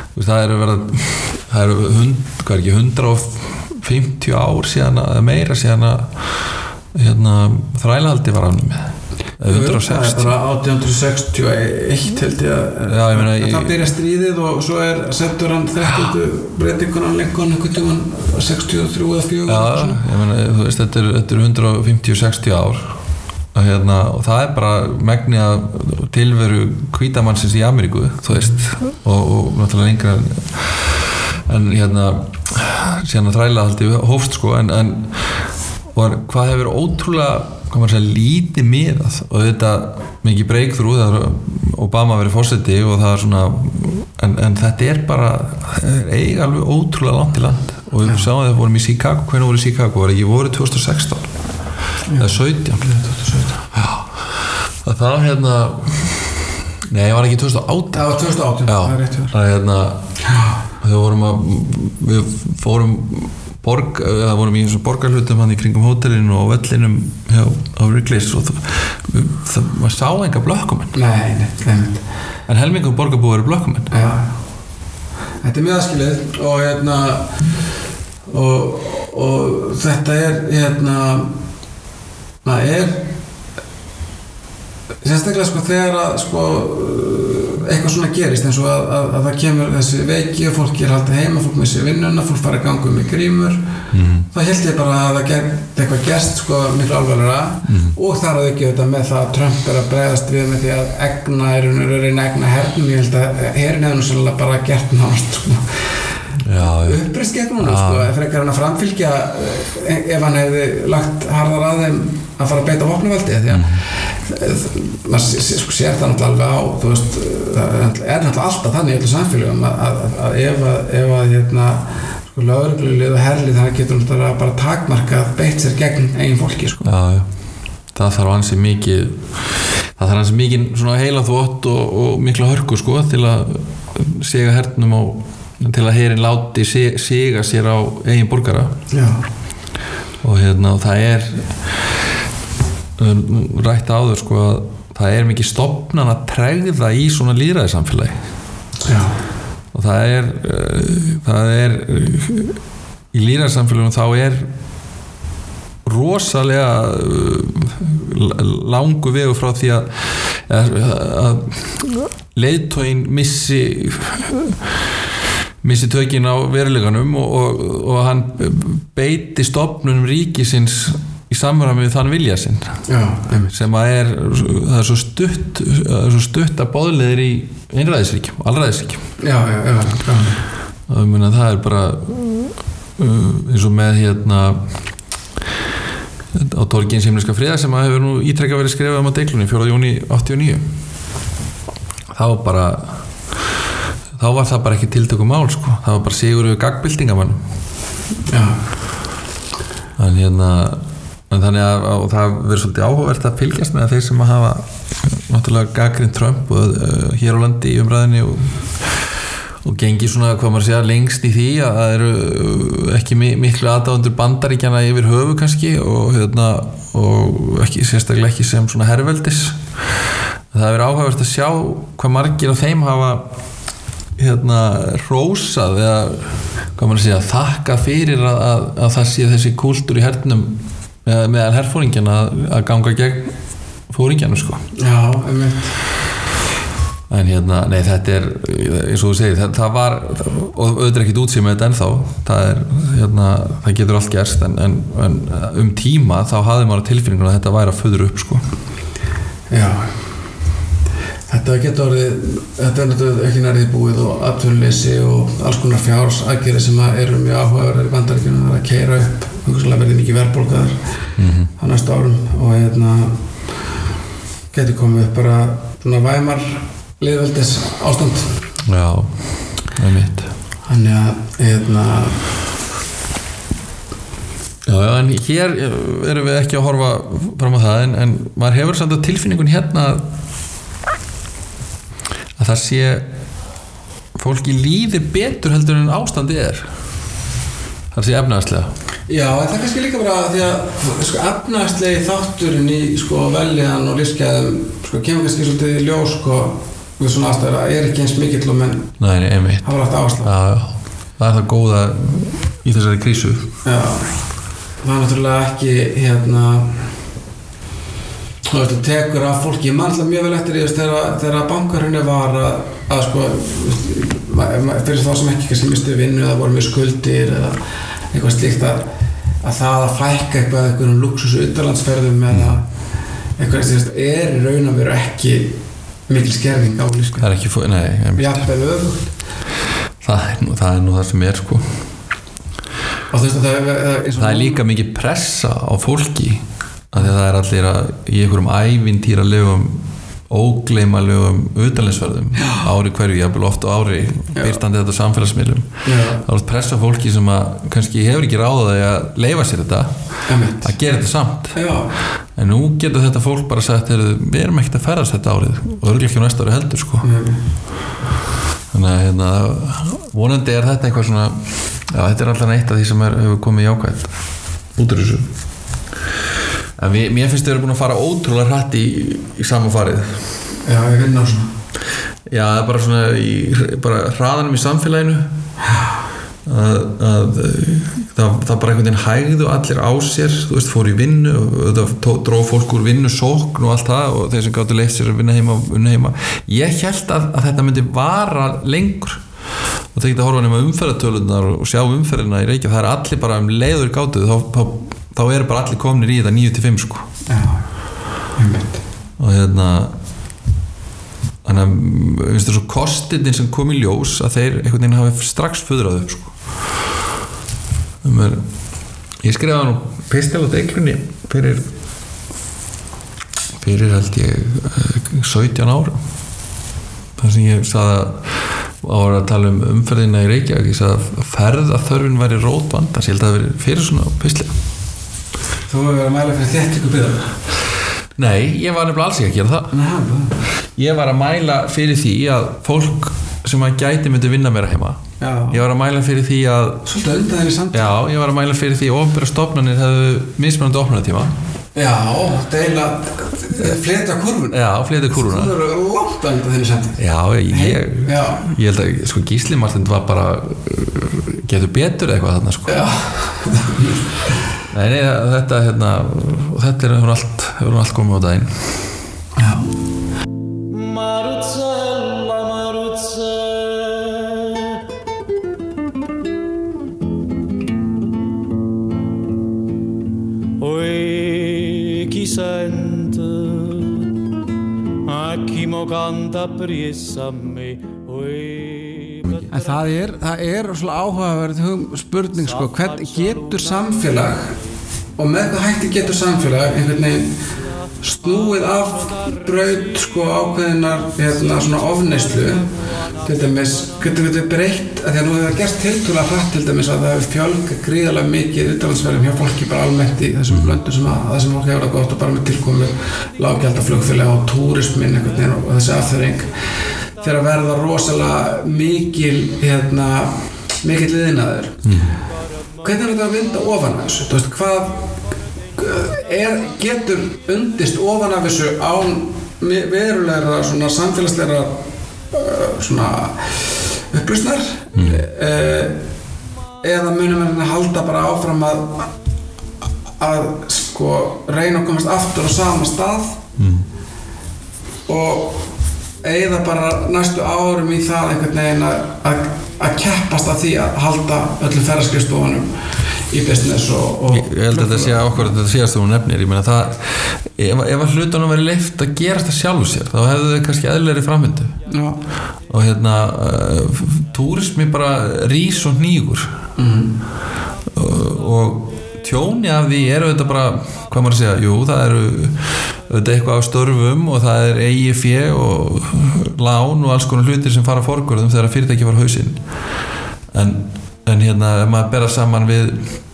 [SPEAKER 3] það eru 150 ár síðan eða meira síðan að þrælahaldi var afnumið 160
[SPEAKER 2] það er bara 1861 held ég að það byrja stríðið og svo settur hann 30. breytingunan Lincoln einhvern tímann 63 eða 4
[SPEAKER 3] ég meina, þú veist, þetta er 150-60 ár og það er bara megni að tilveru hvítamannsins í Ameríku þú veist og náttúrulega lengra en síðan að þrælahaldi hófst sko en hvað hefur ótrúlega lítið miðað og þetta mikið breakthrough þegar Obama verið forseti og það er svona en þetta er bara eiga alveg ótrúlega langt í land og við sáum að það vorum í Chicago hvernig voru í Chicago, var ekki voru 2016 eða 17 það nei, var ekki 2018
[SPEAKER 2] það var 2018, það er rétt
[SPEAKER 3] við fórum það vorum í eins og borgarhlutum hann í kringum hótelinu og vellinum á Wrigley's og maður sá enga blökkumenn
[SPEAKER 2] nei
[SPEAKER 3] en helmingum borgarbúar eru blökkumenn
[SPEAKER 2] þetta er mjög aðskilið og þetta er það er sérstaklega sko þegar að sko eitthvað svona gerist eins og að það kemur þessi veiki og fólk er haldið heima, fólk missir vinnuna, fólk fara að ganga með grímur þá held ég bara að það eitthvað gerst sko miklu alvarlegra og þar að ekki þetta með það að Trump er að bregðast við með því að egna hernum ég held að herin hefði nú sannlega bara gert nást sko uppreist gegn honum sko frekar hann að framfylgja ef hann hefði lagt harðar að þeim að fara að beita vopnavaldi því að maður sér það náttúrulega alveg á þú veist, það er náttúrulega alltaf þannig í öllu samfélögum að ef sko lögreglulið og herlið þannig getur náttúrulega bara takmarkað beitt sér gegn eigin fólki sko
[SPEAKER 3] það þarf ansi mikið svona heila þvott og mikla hörku sko til að siga hernum og til að herinn láti siga sér á eigin borgara og það er rætt áður sko að það mikið stofnan að tregða í svona lýðræðissamfélagi.
[SPEAKER 2] Já.
[SPEAKER 3] Og það er í lýðræðissamfélagum þá rosalega langur vegur frá því að leiðtoginn missi tökin á veruleikanum og hann beiti stofnunum ríkisins í samræmi við þann vilja sinn.
[SPEAKER 2] Já,
[SPEAKER 3] sem það er svo stutt að boðleiðir í einræðisríkjum, allræðisríkjum.
[SPEAKER 2] Já.
[SPEAKER 3] Það bara eins og með á torgi hins himneska friðar sem hefur nú ítrekka verið skrifað á Deiglunni 4. júní 89. Þá var það bara ekki tiltökumál sko. Það var bara sigur yfir gagnbyltingamannum.
[SPEAKER 2] Já.
[SPEAKER 3] En þannig að það verður svolítið áhugavert að fylgjast með þeir sem að hafa náttúrulega gagnrýnt Trump og hér á landi í umræðinni og gengi svona, hvað maður segja, lengst í því að það eru ekki miklu aðdáendur Bandaríkjanna yfir höfu kannski og ekki, sérstaklega ekki sem svona herveldis. Það verður áhugavert að sjá hvað margir af þeim hafa hrósað eða hvað maður segja, þakka fyrir að það sé þessi kúltúr í hernum meðal herfóringjana að ganga gegn fóringjanum sko.
[SPEAKER 2] Já, einmitt.
[SPEAKER 3] En nei, þetta eins og þú segir, það var og auðvitað ekkert útsýð með þetta ennþá það getur allt gerst en tíma þá hafði maður tilfinningun að þetta væri að fuðra upp sko.
[SPEAKER 2] Já. Þetta getur orðið, þetta náttúrulega ekki nærið búið og atvinnuleysi og alls konar fjársaðgerðir sem eru mjög áhugaverðar í Bandaríkjunum að keyra upp, hugsanlega verði mikið verðbólgaðar á næstu árum og getur komið upp bara svona væmar lýðveldis ástand.
[SPEAKER 3] Já, það mitt.
[SPEAKER 2] Þannig að
[SPEAKER 3] Já, en hér erum við ekki að horfa fram á það en maður hefur samt að tilfinningun að það sé fólki líður betur heldur en ástandi það sé efnahagslega.
[SPEAKER 2] Já, en það kannski líka bara því að efnahagslegi þátturinn í veljan og lífsgæðum kemur kannski svolítið í ljós við svona aðstæður að ekki eins mikill og menn hafa lagt áherslu.
[SPEAKER 3] Já, það er það góða í þessari krísu.
[SPEAKER 2] Já, það er náttúrulega ekki þú tekur af fólki, ég man alltaf mjög vel eftir þegar bankarhrunið var að fyrir þá sem ekki kannski mistu vinnu eða voru mjög skuldir eða eitthvað slíkt að það að fækka einhverjum luxus utanlandsferðum eða eitthvað í raun og veru ekki mikil skerðing á lífsgæðum.
[SPEAKER 3] Það er ekki, nei.
[SPEAKER 2] Jafnvel öfugt.
[SPEAKER 3] Það er nú það sem sko.
[SPEAKER 2] Og
[SPEAKER 3] það er líka mikið pressa á fólki að það er allir í einhverjum ævintýralegum ógleymanlegum utanlandsferðum ári hverju, jafnvel oft á ári birtandi þetta samfélagsmiðlum. Það er pressa fólki sem að kannski hefur ekki ráðað að leyfa sér þetta að gera þetta samt. En nú getur þetta fólk bara sagt við erum ekkert að ferðast þetta árið og örugglega ekki á næsta ári heldur sko. Þannig að vonandi þetta eitthvað svona þetta alltaf eitt af því sem hefur komið jákvætt út úr þessu. En mér finnst þau búin að fara ótrúlega hratt í sama farið.
[SPEAKER 2] Já, ég veit ná svona.
[SPEAKER 3] Já, það er bara svona bara hraðanum í samfélaginu að það bara einhvern veginn hægðu allir á sér, þú veist, fór í vinnu og það dróð fólk úr vinnu sókn og allt það og þeir sem gátu leyft sér að vinna heima. Ég hélt að þetta myndi vara lengur og það geta að horfa nema umferðartölunar og sjá umferðina í Reykjavík. Það er allir bara leiður gátuð þá eru bara allir komnir í þetta 9-5 sko.
[SPEAKER 2] Já, einmitt.
[SPEAKER 3] Og þannig að finnst það svo kostirnir sem kom í ljós að þeir einhvern veginn hafi strax fuðrað upp sko. Ég skrifaði nú pistil á Deiglunni fyrir held ég 17 árum þar sem ég sagði að tala umferðina í Reykjavík. Ég sagði að ferðaþörfin væri rótvandans. Ég held að það veri fyrir svona pistil.
[SPEAKER 2] Þú hefur verið að mæla fyrir þéttingu byggðar?
[SPEAKER 3] Nei, ég var nefnilega alls ekki að gera það. Ég var að mæla fyrir því að fólk sem að gæti myndi vinna meira heima.
[SPEAKER 2] Já.
[SPEAKER 3] Ég var að mæla fyrir því að
[SPEAKER 2] svolítið undan þenni samt.
[SPEAKER 3] Já, ég var að mæla fyrir því að opinberar stofnanir hefðu mismunandi opnunartíma.
[SPEAKER 2] Já, deila fleta kurvuna.
[SPEAKER 3] Já, fleta kurvuna.
[SPEAKER 2] Þú eru langt að enda þenni sendi.
[SPEAKER 3] Já, ég held að sko Gísli Martin var bara getur betur eitthvað þarna sko.
[SPEAKER 2] Já.
[SPEAKER 3] Nei, þetta þetta hefur allt komið á daginn.
[SPEAKER 2] Já.
[SPEAKER 1] Maruzella, Oi, chi sente a chi mo canta priessa a me.
[SPEAKER 2] En það er svona áhugaverð spurning sko, hvern getur samfélag og með hvað hætti getur samfélag einhvern veginn snúið af braut sko ákveðinar svona ofneyslu til dæmis, getur við breytt að því að nú hefur það gerst tiltölulega hratt til dæmis að það hefur fjölgað gríðarlega mikið utanlandsferðum hjá fólki bara almennt í þessum löndum sem það sem fólk hefur það gott og bara með tilkomu lággjaldaflugfélaga og túrismin einhvern veginn og þessi afþörring fyrir að verða rosalega mikill iðnaður. Hvernig er þetta að vinda ofan af þessu? Þú veist, hvað getur undist ofan af þessu án verulegra svona samfélagslegra svona upplausnar eða munum við halda bara áfram að sko reyna að komast aftur á sama stað og eyða bara næstu árum í það einhvern veginn að keppast að því að halda öllum ferðaskrifstofunum í business og
[SPEAKER 3] ég held að þetta sé okkur þetta síðast þú nefnir, ég meina það ef að hlutunum verið leyft að gerast það sjálfu sér þá hefðu þau kannski eðlilegri framvindu. Já. Og túrismi bara rís og hnígur og tjóni af því þetta bara, hvað maður að segja, jú, það eru þetta eitthvað á störfum og það er eigið fé og lán og alls konar hlutir sem fara forgörðum þegar fyrirtæki fara á hausinn en ef maður bera saman við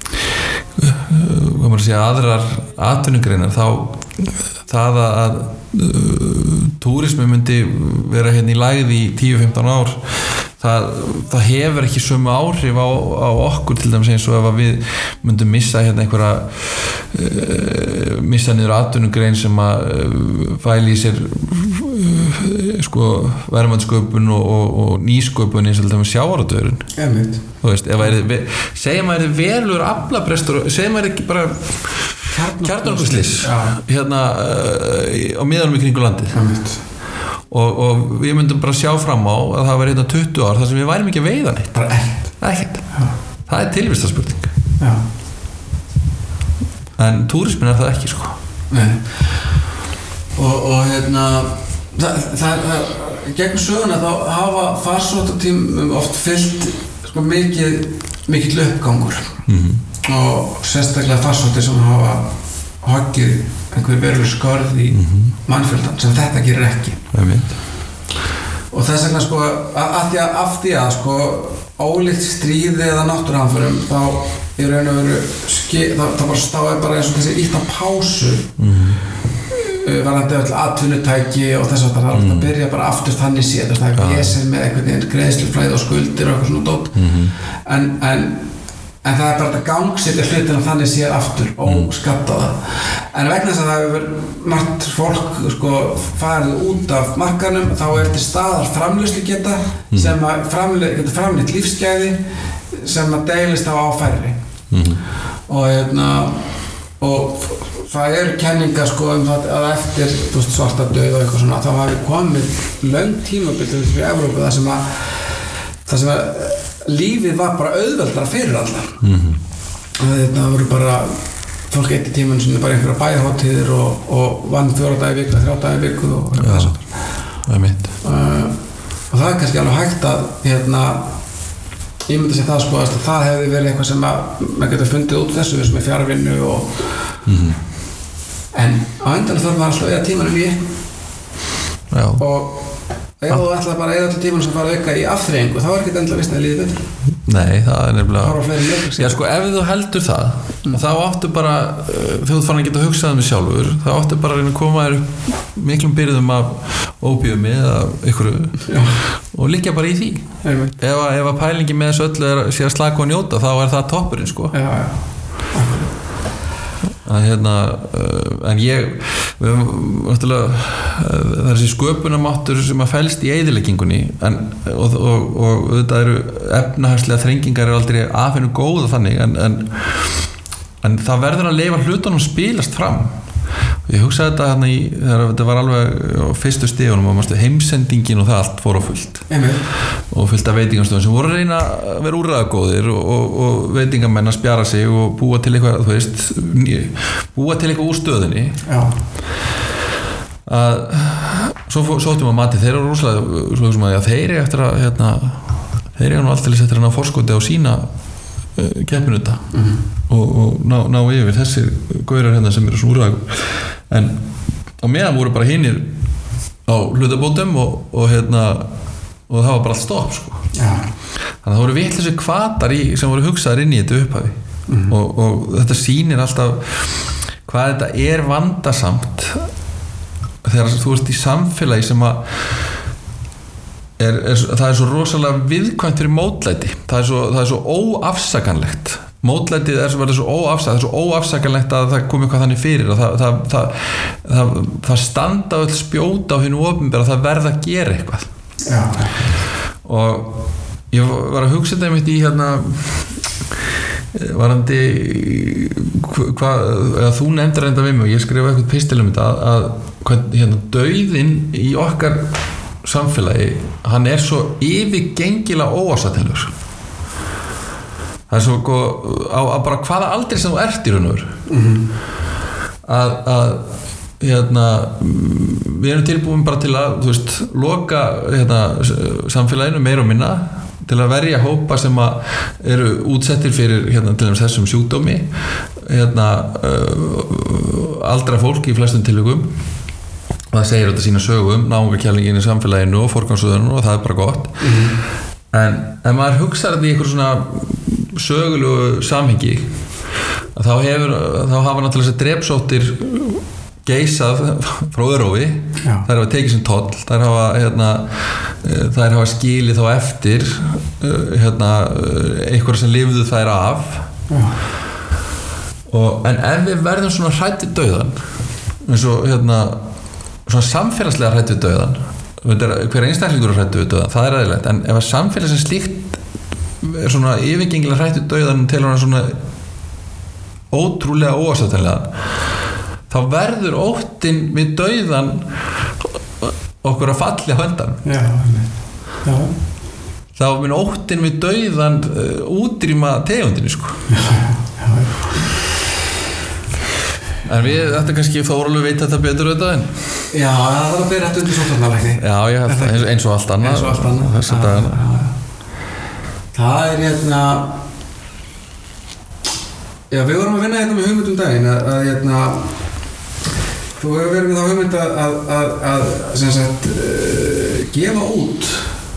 [SPEAKER 3] hvað maður að segja, aðrar atvinnugreinar þá það að túrismi myndi vera í lægð í 10-15 ár það hefur ekki sömu áhrif á okkur til dæmis eins og ef við myndum missa einhverja missa niður atvinnugrein sem að fæli í sér sko verðmætasköpun og nýsköpun eins og til dæmis sjávarútvegurinn. Þú veist, segjum maður verulegur aflabrestur, segjum maður ekki bara kjarnorkuslys á miðanum í kringu landið og við myndum bara sjá fram á að það væri 20 ár þar sem við værim ekki að veiða neitt
[SPEAKER 2] bara ekkert.
[SPEAKER 3] Það er tilvistarspurning en túrismin er það ekki sko.
[SPEAKER 2] Nei. og það gegn söguna þá hafa farsóttatímum oft fyllt sko mikill uppgangur og sérstaklega farsóttir sem hafa hoggið einhver veruleg skörð í mannfjöldan sem þetta gerir ekki. Og þess vegna sko af því að sko ólíkt stríði eða náttúruhamförum þá í raun og veru það bara stáði bara eins og þessi ítt á pásu varðandi öll atvinnutæki og þess að það byrja bara aftur þannig séð það er vesen með einhvern veginn greiðsluflæði og skuldir og eitthvað svona dót en það er bara að gangsetja hlutina þannig séð aftur og skatta það en vegna þess að það hefur margt fólk sko farið út af markanum þá til staðar framleiðslugeta sem að geta framleitt lífsgæði sem að deilist á færri og það eru kenningar sko það að eftir svartadauða og eitthvað svona þá hafi komið löng tímabil fyrir Evrópu það sem að lífið var bara auðveldara fyrir allar það voru bara fólk eitt í tímann sem bara einhverja bæjarhátíðir og vann 4 daga í viku 3 daga í viku og
[SPEAKER 3] það er mitt
[SPEAKER 2] og það er kannski alveg hægt að ég myndi segja það sko að það hefði verið eitthvað sem maður getur fundið út þessu sem fjarvinnu og en á endanum þarf maður alltaf að eiga tímanum í og ef þú ætlar bara að eiga allir tímanum sem fara að auka í afþreyingu þá er ekki endilega vissna að líði betur.
[SPEAKER 3] Nei, það er nefnilega já sko ef þú heldur það þá áttu bara þegar þú farin að geta hugsað um þig sjálfur þá áttu bara að reyna að koma þér upp miklum byrðum af ópíumi eða einhverju og liggja bara í því ef að pælingi með þessu öllu sé að slaka og njóta þá er það toppurinn sko en það er þessi sköpunarmáttur sem að felst í eyðileggingunni og auðvitað eru efnahagslega þrengingar aldrei afhennu góða þannig en það verður að leyfa hlutunum spilast fram. Ég hugsaði þetta þegar þetta var alveg á fyrstu stigunum og heimsendingin og það allt fór á fullt og fullt af veitingastöðum sem voru að reyna að vera úrræðagóðir og veitingamenn að spjara sig og búa til eitthvað búa til eitthvað úr stöðunni. Svo sóttum að mati þeir eru rosalega að þeir eru eftir að þeir eru nú alltaf eftir að ná forskoti á sína keppinuta og ná yfir þessir gaurar sem eru svona úrræðagóðir en á meðan voru bara hinir á hlutabótum og það var bara allt stopp sko. Þannig að það voru vitlausir hvatar sem voru hugsaðar inn í þetta upphafi og þetta sýnir alltaf hvað þetta er vandasamt þegar þú ert í samfélagi sem að það er svo rosalega viðkvæmt fyrir mótlæti það er svo óafsakanlegt mótlætið verður svo óafsakanlegt það er svo óafsakanlegt að það komi eitthvað þannig fyrir að það standa öll spjóta á hinu opinbera að það verða að gera eitthvað og ég var að hugsa þetta mitt í varandi hvað þú nefndir reynda við mig og ég skrifa eitthvað pistil þetta að dauðinn í okkar samfélagi hann er svo yfirgengilega óásættanlegur það er svo á bara hvaða aldri sem þú ert í raun og veru að við erum tilbúin bara til að loka samfélaginu meira og minna til að verja hópa sem að eru útsettir fyrir til dæmis þessum sjúkdómi aldra fólk í flestum tilvikum og það segir þetta sína sögum náungakjælingin í samfélaginu og forgangsröðunum og það er bara gott en ef maður hugsar þetta í einhver svona sögulegu samhengi þá hafa náttúrulega þessar drepsóttir geisað frá örófi þær hafa tekið sem toll þær hafa skilið þá eftir einhverja sem lifðu þær af en ef við verðum svona hrædd við dauðann eins og svona samfélagslega hrædd við dauðann hver einstaklingur er hrædd við dauðann það er eðlilegt en ef að samfélag sem slíkt er svona yfirgengilega hrædd við dauðann til hann svona ótrúlega óásættanlega þá verður óttinn við dauðann okkur að falli á höndan þá mun óttinn við dauðann útrýma tegundinni sko en þetta kannski Þórólfur veit þetta betur auðvitað en
[SPEAKER 2] já, það var að byrja þetta undir sóttvarnalækni
[SPEAKER 3] já, ég held það, eins og allt annað þessa dagana
[SPEAKER 2] það er já, við vorum að vinna með hugmynd daginn að þú hefur verið með þá hugmynd að sem sagt gefa út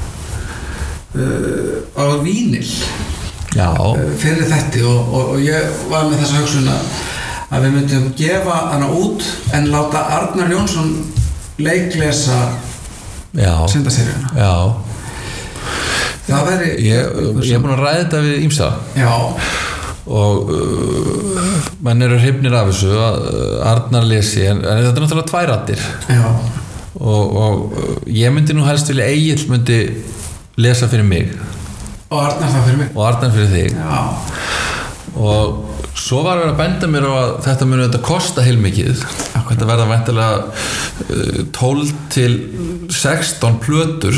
[SPEAKER 2] á vínil fyrir þetta og ég var með þessa hugsun að við myndum gefa hana út en láta Arnar Jónsson leiklesa syndaseríuna það væri
[SPEAKER 3] ég er búin að ræða þetta við ýmsa og menn eru hrifnir af þessu að Arnar lesi en þetta er náttúrulega tvær raddir og ég myndi nú helst vilja Egill myndi lesa fyrir mig
[SPEAKER 2] og Arnar það fyrir mig
[SPEAKER 3] og Arnar fyrir þig og svo var að vera að benda mér á að þetta muni þetta kosta heilmikið þetta verða væntanlega 12 til 16 plötur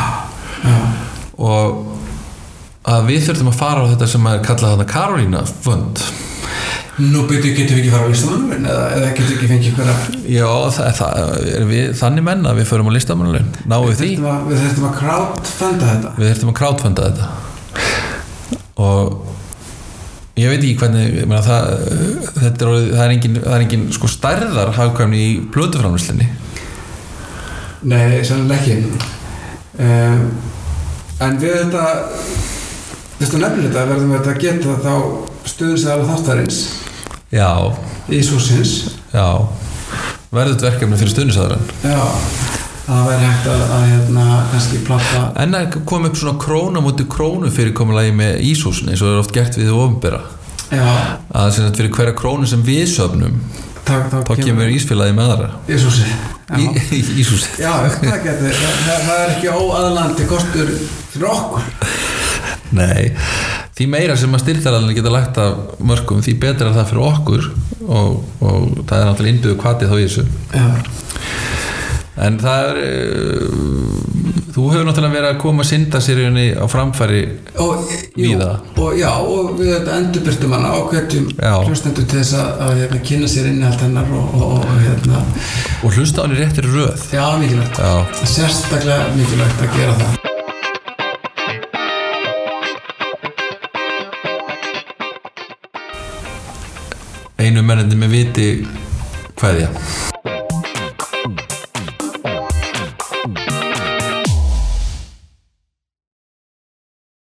[SPEAKER 3] og að við þurfum að fara á þetta sem er kallað þarna Karolína fund
[SPEAKER 2] Nú getum við ekki fara á listamannalaun eða getum við ekki fengið einhverja
[SPEAKER 3] Já, þannig menn að við förum á listamannalaun náum við því
[SPEAKER 2] Við þurfum að crowdfunda þetta og ég veit ekki hvernig það er engin sko stærðar hagkvæmni í plötuframleiðslunni Nei, sannlega ekki en við þetta nefnilega verðum við að geta þá stuðningsaðal þáttarins í Súsins
[SPEAKER 3] verðut verkefni fyrir stuðningsaðalann
[SPEAKER 2] það væri hægt að kannski plata
[SPEAKER 3] en kom upp svona króna múti krónu fyrirkomulagi með Ísúsin eins og það er oft gert við opinbera að sem sagt fyrir hverja krónu sem við söfnum þá kemur Ísfélagið með aðra
[SPEAKER 2] Ísúsi
[SPEAKER 3] Ísúsi
[SPEAKER 2] Já, það er ekki óaðlandi kostur fyrir okkur
[SPEAKER 3] Nei, því meira sem að styrktaraðilar geta lagt af mörkum því betra er það fyrir okkur og það er náttúrulega innbyggður hvati þá í þessu en það er þú hefur náttúrulega verið að koma syndaseríunni á framfæri víða
[SPEAKER 2] og við þetta endurbirtum hana og hvetjum hlustendur til þess að kynna sér innihald hennar
[SPEAKER 3] og hlusta á henni réttir röð
[SPEAKER 2] Já, mikilvægt Sérstaklega mikilvægt að gera það
[SPEAKER 3] Einu mennandi með viti kveðja